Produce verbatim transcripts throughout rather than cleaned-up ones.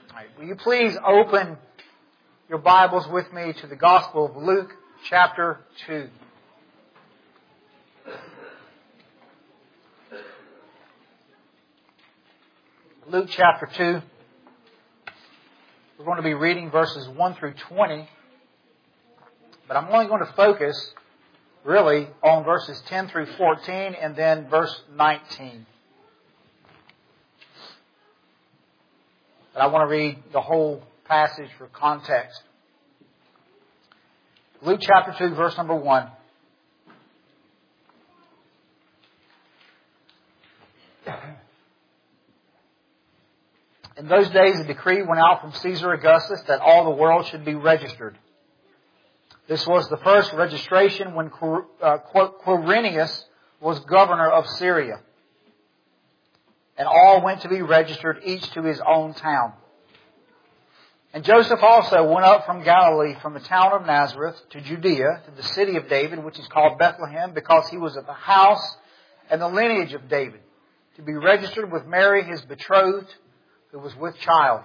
All right, will you please open your Bibles with me to the Gospel of Luke, chapter two. Luke chapter two. We're going to be reading verses one through twenty. But I'm only going to focus, really, on verses ten through fourteen and then verse nineteen. But I want to read the whole passage for context. Luke chapter two, verse number one. In those days a decree went out from Caesar Augustus that all the world should be registered. This was the first registration when Quirinius was governor of Syria. And all went to be registered, each to his own town. And Joseph also went up from Galilee, from the town of Nazareth, to Judea, to the city of David, which is called Bethlehem, because he was of the house and the lineage of David, to be registered with Mary, his betrothed, who was with child.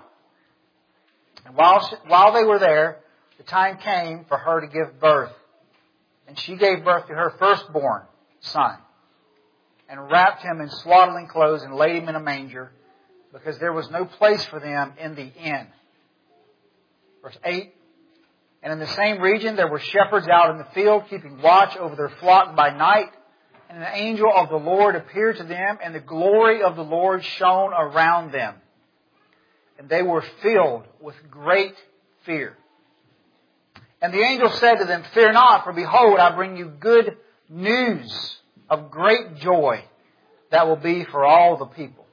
And while she, while they were there, the time came for her to give birth. And she gave birth to her firstborn son, and wrapped him in swaddling clothes and laid him in a manger, because there was no place for them in the inn. Verse eight. And in the same region there were shepherds out in the field, keeping watch over their flock by night. And an angel of the Lord appeared to them, and the glory of the Lord shone around them. And they were filled with great fear. And the angel said to them, "Fear not, for behold, I bring you good news of great joy that will be for all the people.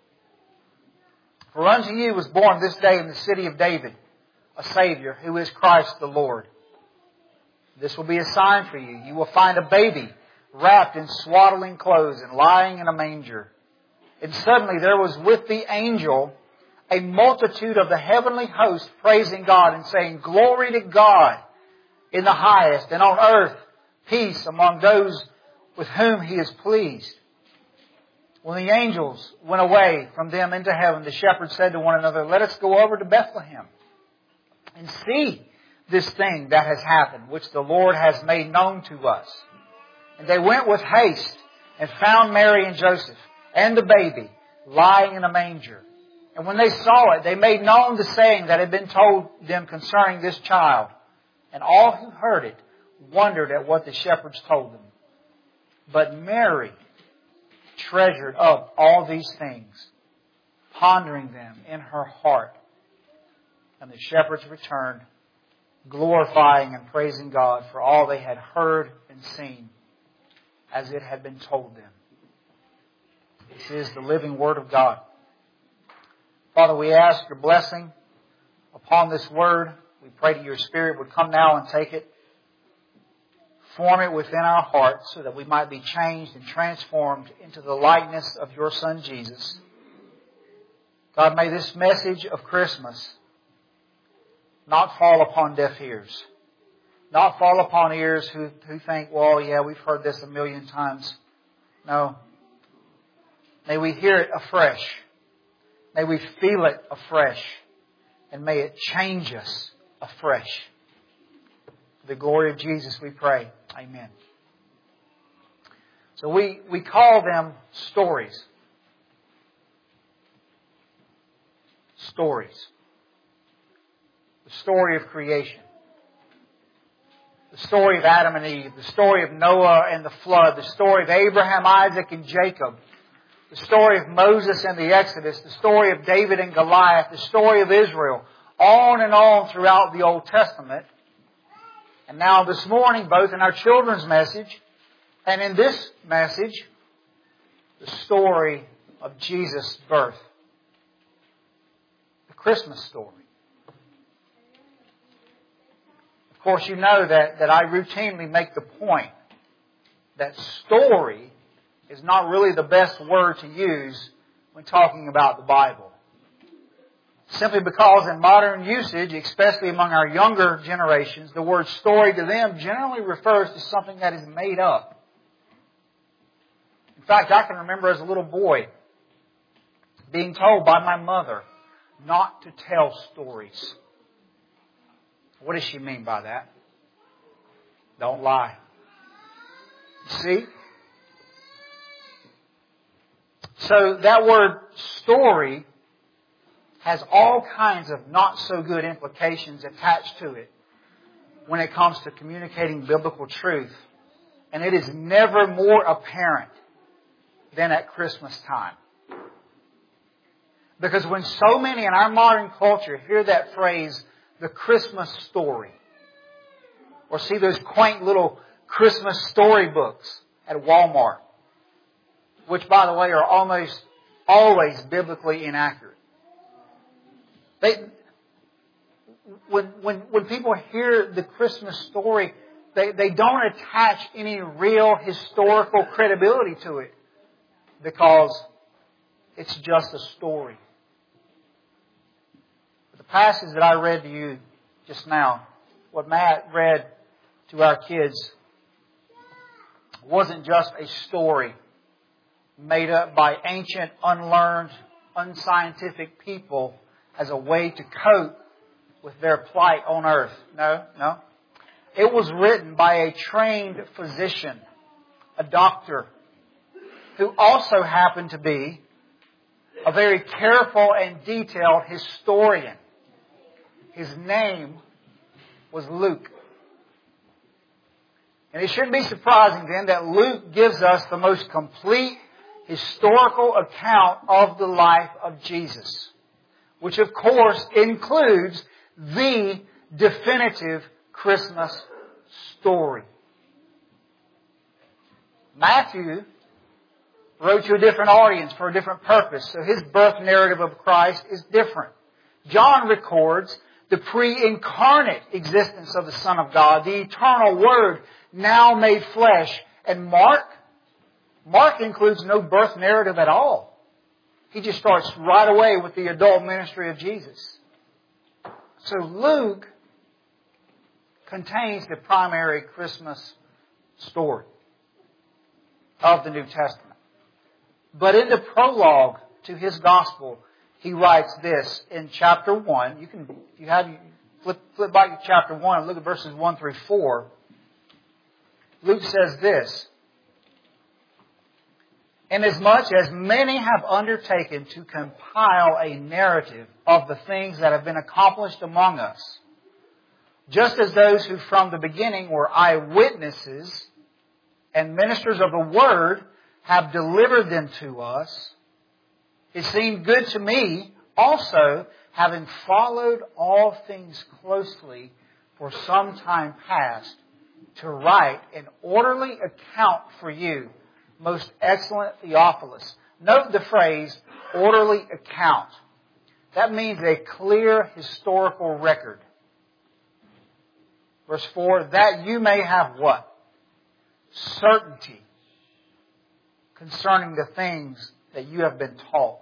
For unto you was born this day in the city of David a Savior, who is Christ the Lord. This will be a sign for you. You will find a baby wrapped in swaddling clothes and lying in a manger." And suddenly there was with the angel a multitude of the heavenly host praising God and saying, "Glory to God in the highest, and on earth peace among those with whom He is pleased." When the angels went away from them into heaven, the shepherds said to one another, "Let us go over to Bethlehem and see this thing that has happened, which the Lord has made known to us." And they went with haste and found Mary and Joseph and the baby lying in a manger. And when they saw it, they made known the saying that had been told them concerning this child. And all who heard it wondered at what the shepherds told them. But Mary treasured up all these things, pondering them in her heart. And the shepherds returned, glorifying and praising God for all they had heard and seen, as it had been told them. This is the living Word of God. Father, we ask your blessing upon this Word. We pray that your Spirit would come now and take it, form it within our hearts so that we might be changed and transformed into the likeness of your Son, Jesus. God, may this message of Christmas not fall upon deaf ears. Not fall upon ears who, who think, well, yeah, we've heard this a million times. No. May we hear it afresh. May we feel it afresh. And may it change us afresh. For the glory of Jesus we pray. Amen. So we, we call them stories. Stories. The story of creation. The story of Adam and Eve. The story of Noah and the flood. The story of Abraham, Isaac, and Jacob. The story of Moses and the Exodus. The story of David and Goliath. The story of Israel. On and on throughout the Old Testament. And now this morning, both in our children's message and in this message, the story of Jesus' birth. The Christmas story. Of course, you know that, that I routinely make the point that story is not really the best word to use when talking about the Bible. Simply because in modern usage, especially among our younger generations, the word story to them generally refers to something that is made up. In fact, I can remember as a little boy being told by my mother not to tell stories. What does she mean by that? Don't lie. See? So that word story has all kinds of not so good implications attached to it when it comes to communicating biblical truth. And it is never more apparent than at Christmas time. Because when so many in our modern culture hear that phrase, the Christmas story, or see those quaint little Christmas storybooks at Walmart, which, by the way, are almost always biblically inaccurate. They, when, when, when people hear the Christmas story, they, they don't attach any real historical credibility to it because it's just a story. The passage that I read to you just now, what Matt read to our kids, wasn't just a story made up by ancient, unlearned, unscientific people as a way to cope with their plight on earth. No, no. It was written by a trained physician, a doctor, who also happened to be a very careful and detailed historian. His name was Luke. And it shouldn't be surprising then that Luke gives us the most complete historical account of the life of Jesus, which of course includes the definitive Christmas story. Matthew wrote to a different audience for a different purpose, so his birth narrative of Christ is different. John records the pre-incarnate existence of the Son of God, the eternal Word now made flesh. And Mark, Mark includes no birth narrative at all. He just starts right away with the adult ministry of Jesus. So Luke contains the primary Christmas story of the New Testament. But in the prologue to his gospel, he writes this in chapter one. You can, if you have, flip, flip back to chapter one and look at verses one through four. Luke says this: "Inasmuch as many have undertaken to compile a narrative of the things that have been accomplished among us, just as those who from the beginning were eyewitnesses and ministers of the word have delivered them to us, it seemed good to me also, having followed all things closely for some time past, to write an orderly account for you, most excellent Theophilus." Note the phrase, orderly account. That means a clear historical record. Verse four, "that you may have" what? Certainty concerning the things that you have been taught.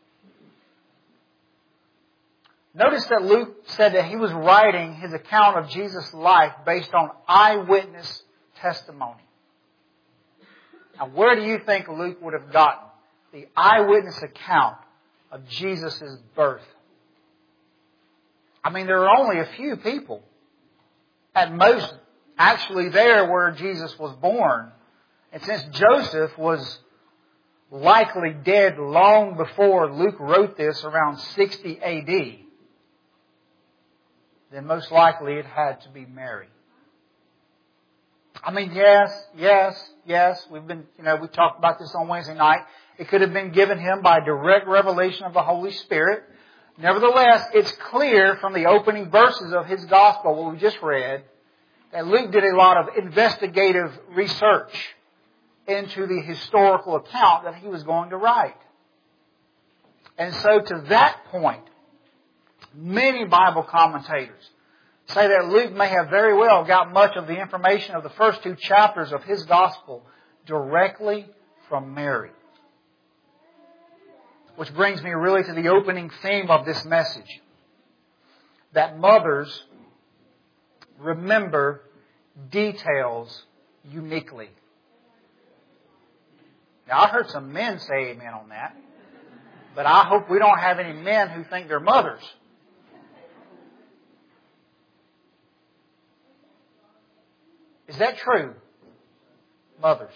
Notice that Luke said that he was writing his account of Jesus' life based on eyewitness testimony. Now, where do you think Luke would have gotten the eyewitness account of Jesus' birth? I mean, there are only a few people at most actually there where Jesus was born. And since Joseph was likely dead long before Luke wrote this, around sixty A D, then most likely it had to be Mary. I mean, yes, yes, yes, we've been, you know, we talked about this on Wednesday night. It could have been given him by direct revelation of the Holy Spirit. Nevertheless, it's clear from the opening verses of his gospel, what we just read, that Luke did a lot of investigative research into the historical account that he was going to write. And so to that point, many Bible commentators say that Luke may have very well got much of the information of the first two chapters of his gospel directly from Mary. Which brings me really to the opening theme of this message. That mothers remember details uniquely. Now, I heard some men say amen on that. But I hope we don't have any men who think they're mothers. Is that true? Mothers.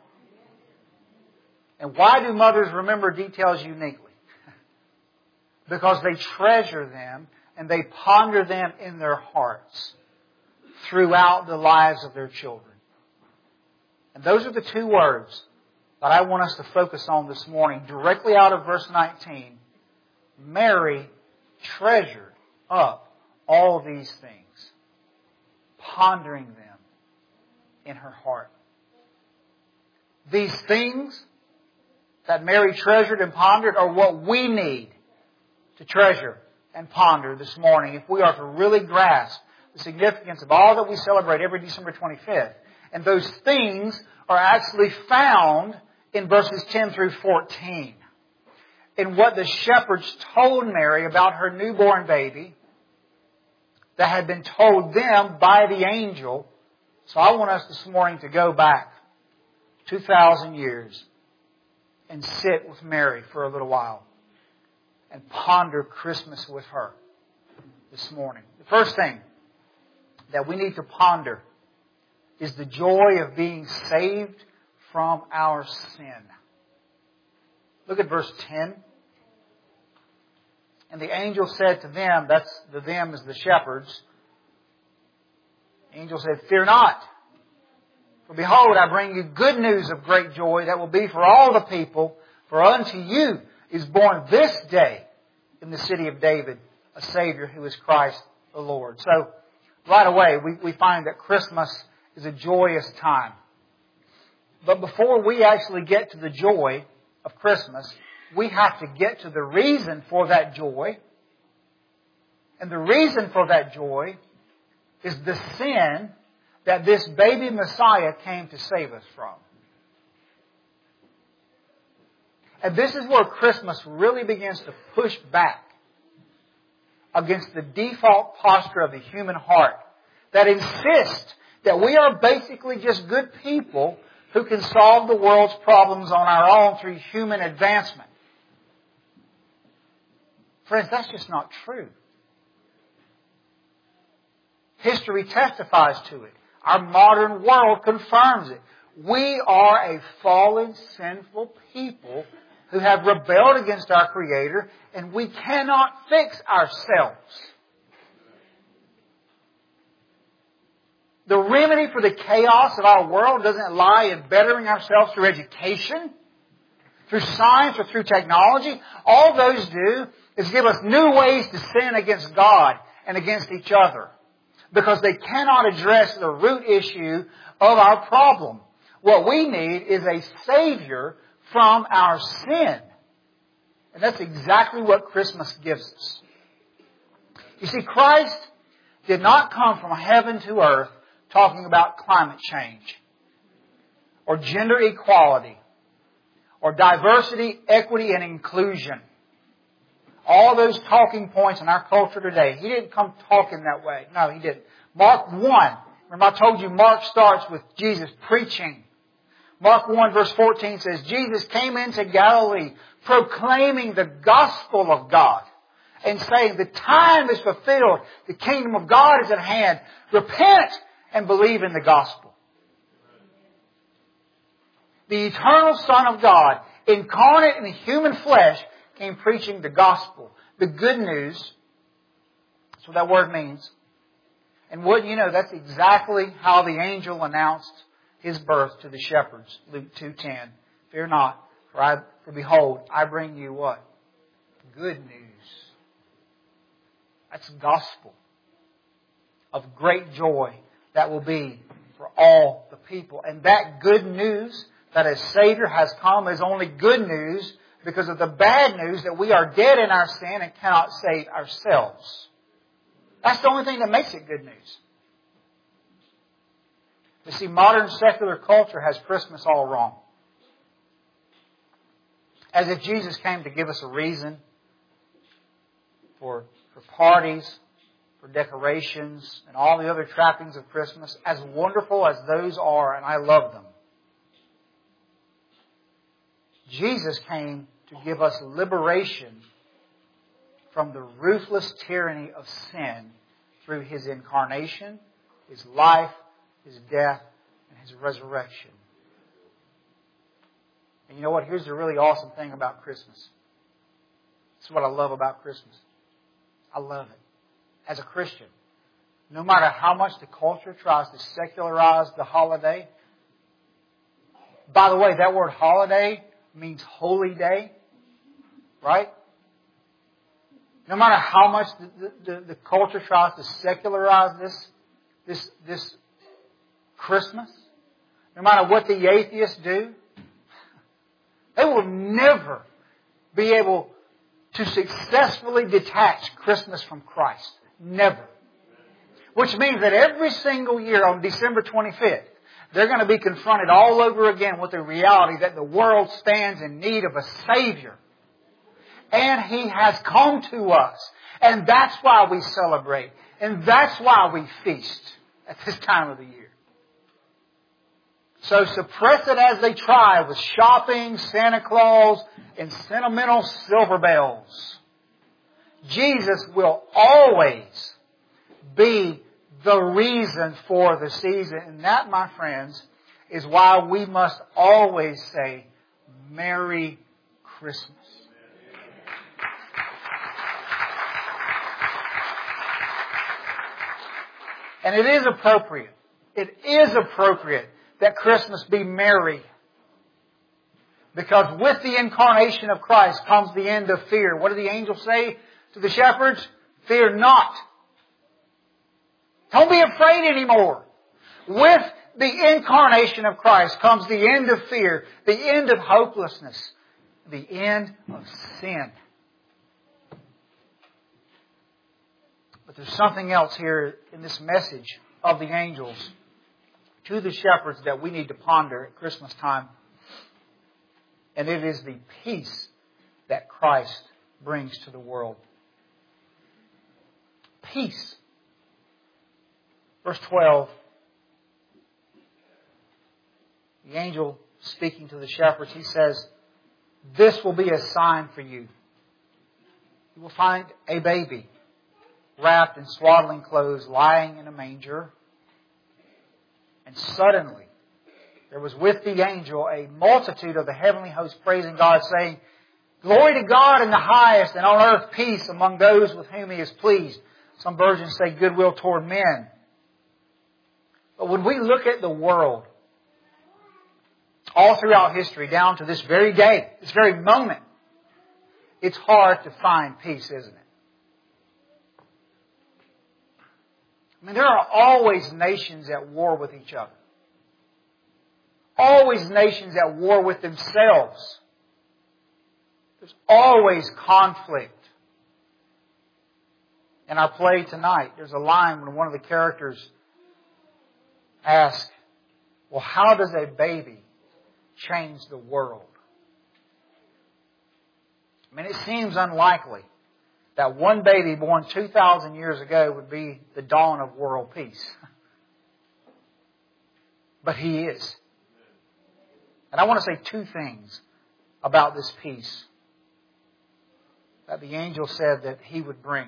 And why do mothers remember details uniquely? Because they treasure them and they ponder them in their hearts throughout the lives of their children. And those are the two words that I want us to focus on this morning, directly out of verse nineteen. Mary treasured up all these things, pondering them in her heart. These things that Mary treasured and pondered are what we need to treasure and ponder this morning if we are to really grasp the significance of all that we celebrate every December twenty-fifth. And those things are actually found in verses ten through fourteen. In what the shepherds told Mary about her newborn baby that had been told them by the angel. So I want us this morning to go back two thousand years and sit with Mary for a little while and ponder Christmas with her this morning. The first thing that we need to ponder is the joy of being saved from our sin. Look at verse ten. And the angel said to them, that's the them is the shepherds. The angel said, "Fear not. For behold, I bring you good news of great joy that will be for all the people. For unto you is born this day in the city of David a Savior who is Christ the Lord." So, right away, we, we find that Christmas is a joyous time. But before we actually get to the joy of Christmas, we have to get to the reason for that joy. And the reason for that joy is the sin that this baby Messiah came to save us from. And this is where Christmas really begins to push back against the default posture of the human heart that insists that we are basically just good people who can solve the world's problems on our own through human advancement. Friends, that's just not true. History testifies to it. Our modern world confirms it. We are a fallen, sinful people who have rebelled against our Creator, and we cannot fix ourselves. The remedy for the chaos of our world doesn't lie in bettering ourselves through education, through science, or through technology. All those do is give us new ways to sin against God and against each other, because they cannot address the root issue of our problem. What we need is a Savior from our sin. And that's exactly what Christmas gives us. You see, Christ did not come from heaven to earth talking about climate change, or gender equality, or diversity, equity, and inclusion. All those talking points in our culture today. He didn't come talking that way. No, He didn't. Mark one. Remember I told you Mark starts with Jesus preaching. Mark one verse fourteen says, Jesus came into Galilee proclaiming the gospel of God and saying, the time is fulfilled. The kingdom of God is at hand. Repent and believe in the gospel. The eternal Son of God, incarnate in human flesh, came preaching the gospel, the good news. That's what that word means. And what you know, that's exactly how the angel announced His birth to the shepherds. Luke two ten. Fear not, for, I, for behold, I bring you what? Good news. That's gospel of great joy that will be for all the people. And that good news that a Savior has come is only good news because of the bad news that we are dead in our sin and cannot save ourselves. That's the only thing that makes it good news. You see, modern secular culture has Christmas all wrong. As if Jesus came to give us a reason for, for parties, for decorations, and all the other trappings of Christmas, as wonderful as those are, and I love them. Jesus came to give us liberation from the ruthless tyranny of sin through His incarnation, His life, His death, and His resurrection. And you know what? Here's the really awesome thing about Christmas. This is what I love about Christmas. I love it. As a Christian, no matter how much the culture tries to secularize the holiday. By the way, that word holiday means holy day. Right? No matter how much the, the, the culture tries to secularize this, this, this Christmas, no matter what the atheists do, they will never be able to successfully detach Christmas from Christ. Never. Which means that every single year on December twenty-fifth, they're going to be confronted all over again with the reality that the world stands in need of a Savior. And He has come to us. And that's why we celebrate. And that's why we feast at this time of the year. So suppress it as they try with shopping, Santa Claus, and sentimental silver bells. Jesus will always be the reason for the season. And that, my friends, is why we must always say, Merry Christmas. And it is appropriate. It is appropriate that Christmas be merry. Because with the incarnation of Christ comes the end of fear. What did the angel say to the shepherds? Fear not. Don't be afraid anymore. With the incarnation of Christ comes the end of fear, the end of hopelessness, the end of sin. But there's something else here in this message of the angels to the shepherds that we need to ponder at Christmas time. And it is the peace that Christ brings to the world. Peace. Verse twelve. The angel speaking to the shepherds, he says, "This will be a sign for you. You will find a baby wrapped in swaddling clothes, lying in a manger." And suddenly, there was with the angel a multitude of the heavenly host praising God, saying, "Glory to God in the highest, and on earth peace among those with whom He is pleased." Some versions say goodwill toward men. But when we look at the world, all throughout history, down to this very day, this very moment, it's hard to find peace, isn't it? I mean, there are always nations at war with each other. Always nations at war with themselves. There's always conflict. In our play tonight, there's a line when one of the characters asks, well, how does a baby change the world? I mean, it seems unlikely that one baby born two thousand years ago would be the dawn of world peace. But He is. And I want to say two things about this peace that the angel said that He would bring.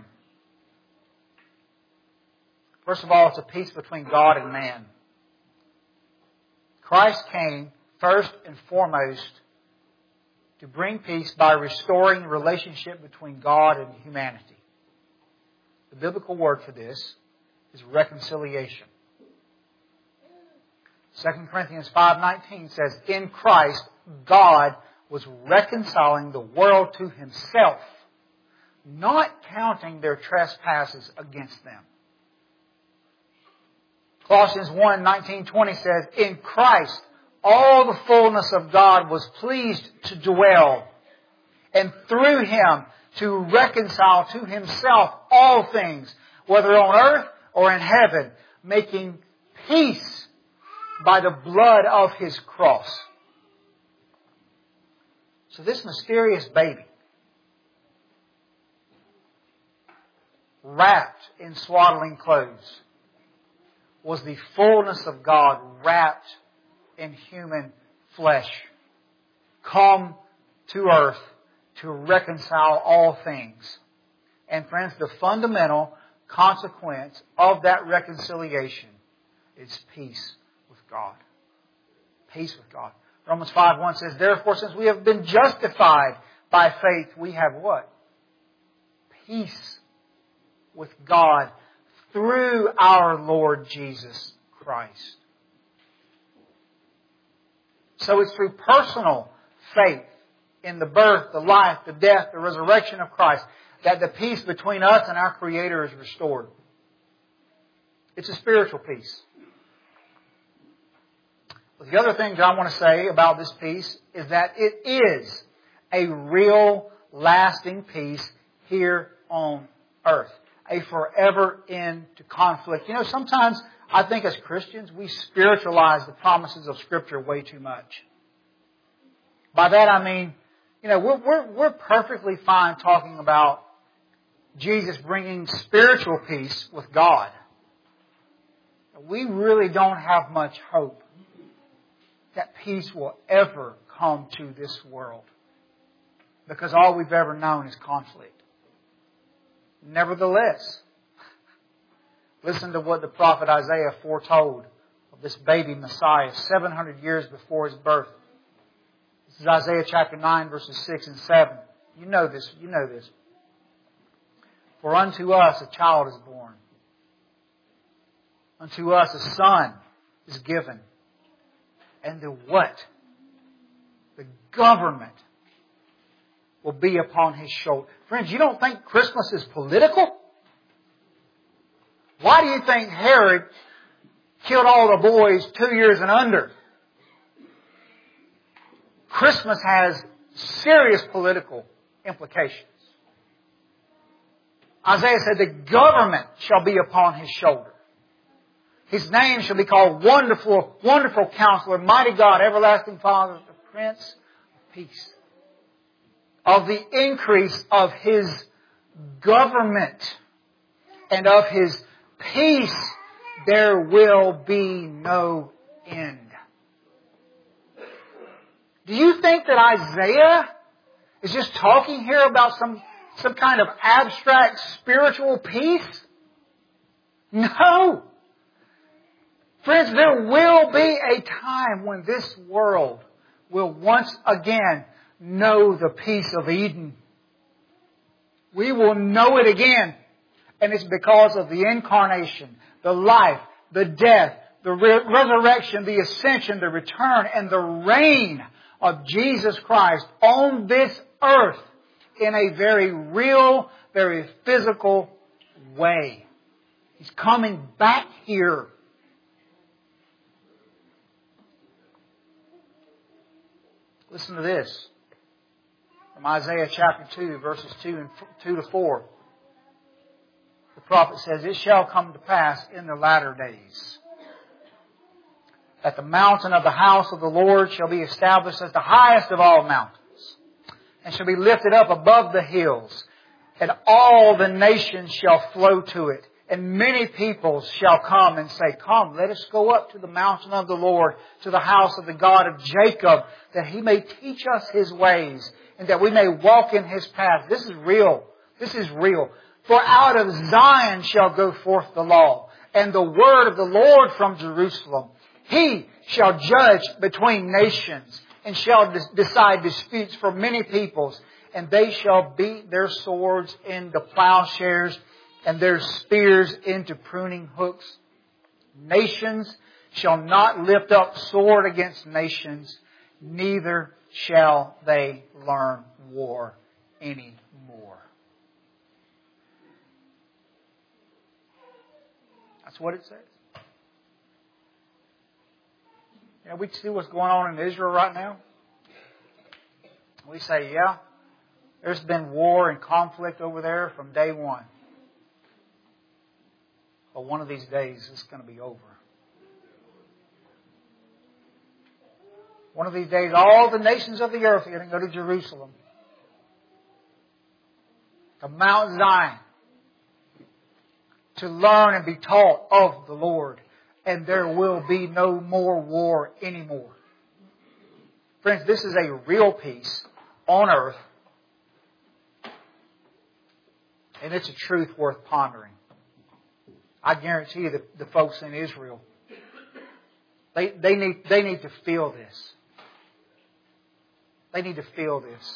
First of all, it's a peace between God and man. Christ came first and foremost to bring peace by restoring the relationship between God and humanity. The biblical word for this is reconciliation. Second Corinthians five nineteen says, "In Christ, God was reconciling the world to Himself, not counting their trespasses against them." Colossians one nineteen twenty says, "In Christ, all the fullness of God was pleased to dwell, and through Him to reconcile to Himself all things, whether on earth or in heaven, making peace by the blood of His cross." So this mysterious baby, wrapped in swaddling clothes, was the fullness of God wrapped in human flesh, come to earth to reconcile all things. And friends, the fundamental consequence of that reconciliation is peace with God. Peace with God. Romans five one says, therefore, since we have been justified by faith, we have what? Peace with God through our Lord Jesus Christ. So it's through personal faith in the birth, the life, the death, the resurrection of Christ that the peace between us and our Creator is restored. It's a spiritual peace. But the other thing that I want to say about this peace is that it is a real, lasting peace here on earth. A forever end to conflict. You know, sometimes I think as Christians we spiritualize the promises of Scripture way too much. By that I mean, you know, we're, we're, we're perfectly fine talking about Jesus bringing spiritual peace with God. We really don't have much hope that peace will ever come to this world, because all we've ever known is conflict. Nevertheless, listen to what the prophet Isaiah foretold of this baby Messiah seven hundred years before His birth. This is Isaiah chapter nine, verses six and seven. You know this, you know this. For unto us a child is born. Unto us a son is given. And the what? The government will be upon His shoulder. Friends, you don't think Christmas is political? Why do you think Herod killed all the boys two years and under? Christmas has serious political implications. Isaiah said, the government shall be upon His shoulder. His name shall be called Wonderful, Wonderful Counselor, Mighty God, Everlasting Father, the Prince of Peace. Of the increase of His government and of His peace, there will be no end. Do you think that Isaiah is just talking here about some, some kind of abstract spiritual peace? No. Friends, there will be a time when this world will once again know the peace of Eden. We will know it again. And it's because of the incarnation, the life, the death, the re- resurrection, the ascension, the return, and the reign of Jesus Christ on this earth in a very real, very physical way. He's coming back here. Listen to this. From Isaiah chapter two, verses two and two to four. The prophet says, it shall come to pass in the latter days that the mountain of the house of the Lord shall be established as the highest of all mountains, and shall be lifted up above the hills, and all the nations shall flow to it. And many peoples shall come and say, come, let us go up to the mountain of the Lord, to the house of the God of Jacob, that He may teach us His ways, and that we may walk in His path. This is real. This is real. For out of Zion shall go forth the law, and the word of the Lord from Jerusalem. He shall judge between nations, and shall decide disputes for many peoples. And they shall beat their swords into plowshares, and their spears into pruning hooks. Nations shall not lift up sword against nations, neither shall they learn war any more. That's what it says. You know, we see what's going on in Israel right now. We say, yeah, there's been war and conflict over there from day one. But one of these days, it's going to be over. One of these days, all the nations of the earth are going to go to Jerusalem, to Mount Zion, to learn and be taught of the Lord. And there will be no more war anymore. Friends, this is a real peace on earth And it's a truth worth pondering. I guarantee you that the folks in Israel, they, they, need, they need to feel this. They need to feel this.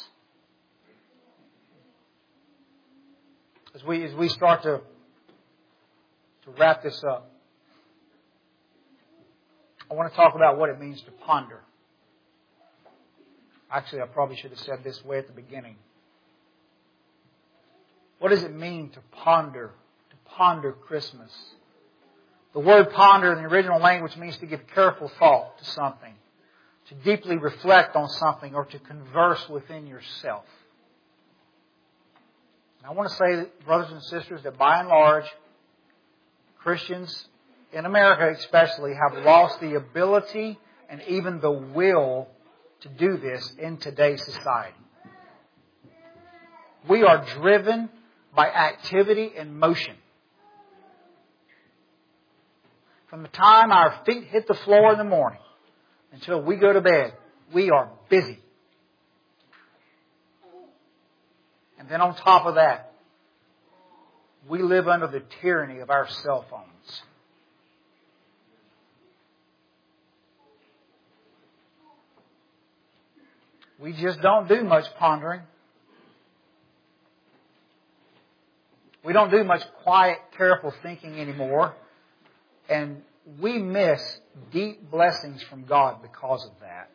As we, as we start to, to wrap this up, I want to talk about what it means to ponder. Actually, I probably should have said this way at the beginning. What does it mean to ponder? To ponder Christmas. The word ponder in the original language means to give careful thought to something, to deeply reflect on something, or to converse within yourself. And I want to say, brothers and sisters, that by and large, Christians, in America especially, have lost the ability and even the will to do this in today's society. We are driven by activity and motion. From the time our feet hit the floor in the morning until we go to bed, we are busy. And then on top of that, we live under the tyranny of our cell phones. We just don't do much pondering. We don't do much quiet, careful thinking anymore. And we miss deep blessings from God because of that.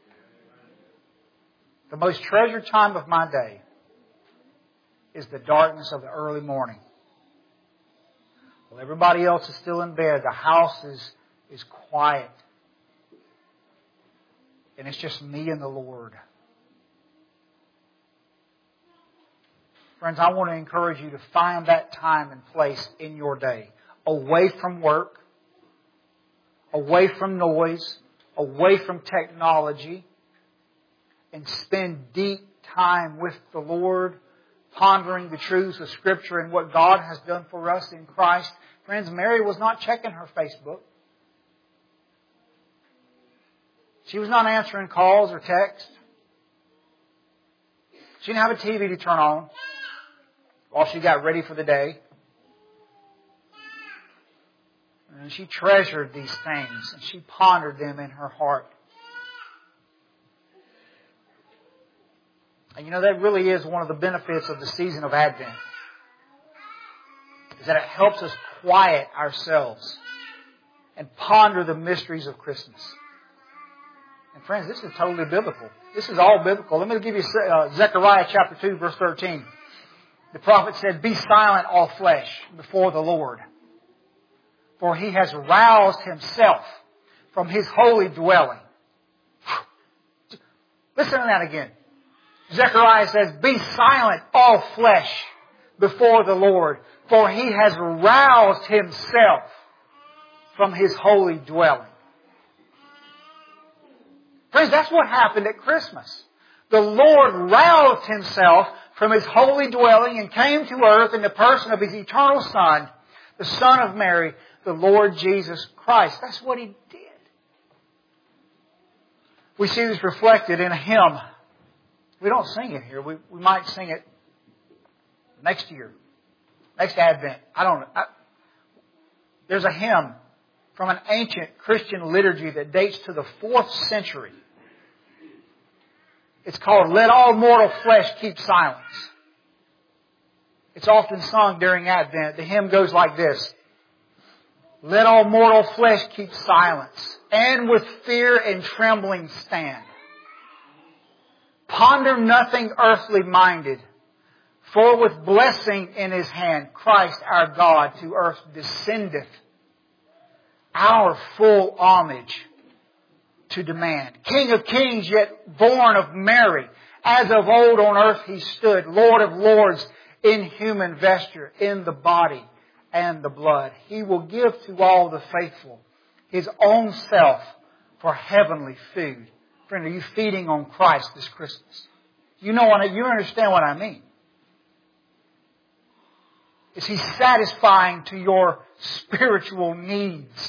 The most treasured time of my day is the darkness of the early morning. While everybody else is still in bed, the house is, is quiet. And it's just me and the Lord. Friends, I want to encourage you to find that time and place in your day. Away from work. Away from noise. Away from technology. And spend deep time with the Lord, pondering the truths of Scripture and what God has done for us in Christ. Friends, Mary was not checking her Facebook. She was not answering calls or texts. She didn't have a T V to turn on while she got ready for the day. And she treasured these things and she pondered them in her heart. And you know, that really is one of the benefits of the season of Advent. Is that it helps us quiet ourselves and ponder the mysteries of Christmas. And friends, this is totally biblical. This is all biblical. Let me give you uh, Zechariah chapter two, verse thirteen. The prophet said, "Be silent, all flesh, before the Lord. For He has roused Himself from His holy dwelling." Listen to that again. Zechariah says, "Be silent, all flesh, before the Lord. For He has roused Himself from His holy dwelling." Friends, that's what happened at Christmas. The Lord roused Himself from His holy dwelling and came to earth in the person of His eternal Son, the Son of Mary, the Lord Jesus Christ. That's what He did. We see this reflected in a hymn. We don't sing it here. We, we might sing it next year, next Advent. I don't know. I, there's a hymn from an ancient Christian liturgy that dates to the fourth century. It's called "Let All Mortal Flesh Keep Silence." It's often sung during Advent. The hymn goes like this. "Let all mortal flesh keep silence, and with fear and trembling stand. Ponder nothing earthly minded, for with blessing in His hand, Christ our God to earth descendeth, our full homage to demand. King of kings, yet born of Mary, as of old on earth He stood, Lord of lords, in human vesture, in the body and the blood. He will give to all the faithful His own self for heavenly food." Friend, are you feeding on Christ this Christmas? You know what I, you understand what I mean. Is He satisfying to your spiritual needs?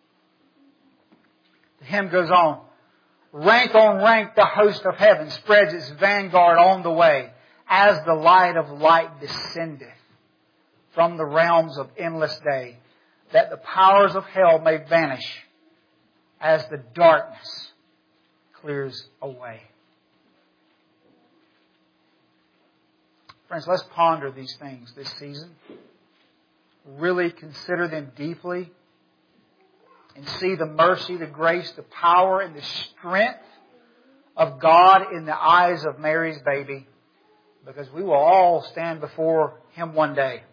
The hymn goes on. "Rank on rank the host of heaven spreads its vanguard on the way, as the light of light descendeth. from the realms of endless day, that the powers of hell may vanish as the darkness clears away. Friends, let's ponder these things this season. Really consider them deeply and see the mercy, the grace, the power, and the strength of God in the eyes of Mary's baby, because we will all stand before Him one day.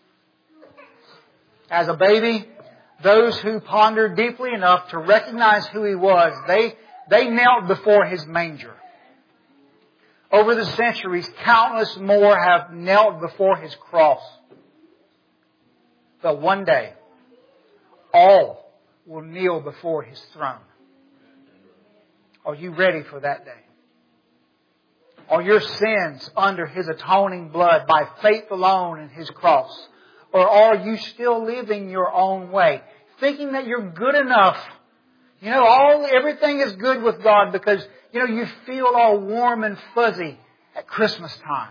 As a baby, those who pondered deeply enough to recognize who He was, they, they knelt before His manger. Over the centuries, countless more have knelt before His cross. But one day, all will kneel before His throne. Are you ready for that day? Are your sins under His atoning blood by faith alone in His cross? Or are you still living your own way, thinking that you're good enough? You know, all everything is good with God because, you know, you feel all warm and fuzzy at Christmas time.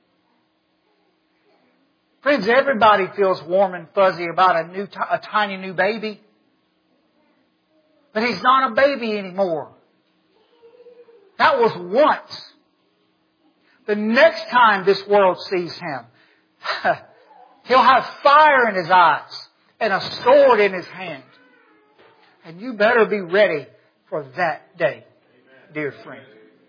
Friends, everybody feels warm and fuzzy about a new, a tiny new baby. But he's not a baby anymore. That was once. The next time this world sees him, he'll have fire in his eyes and a sword in his hand. And you better be ready for that day, dear friend.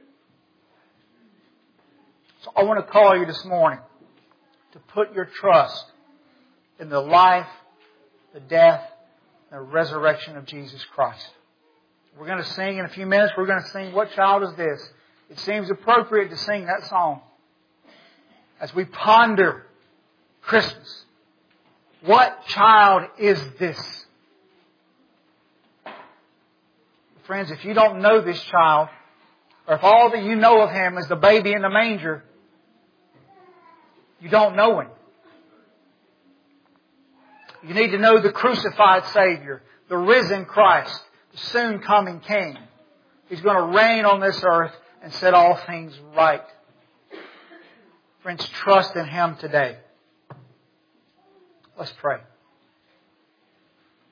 So I want to call you this morning to put your trust in the life, the death, and the resurrection of Jesus Christ. We're going to sing in a few minutes. We're going to sing What Child Is This? It seems appropriate to sing that song as we ponder Christmas. What child is this? Friends, if you don't know this child, or if all that you know of Him is the baby in the manger, you don't know Him. You need to know the crucified Savior, the risen Christ, the soon coming King. He's going to reign on this earth and set all things right. Friends, trust in Him today. Let's pray.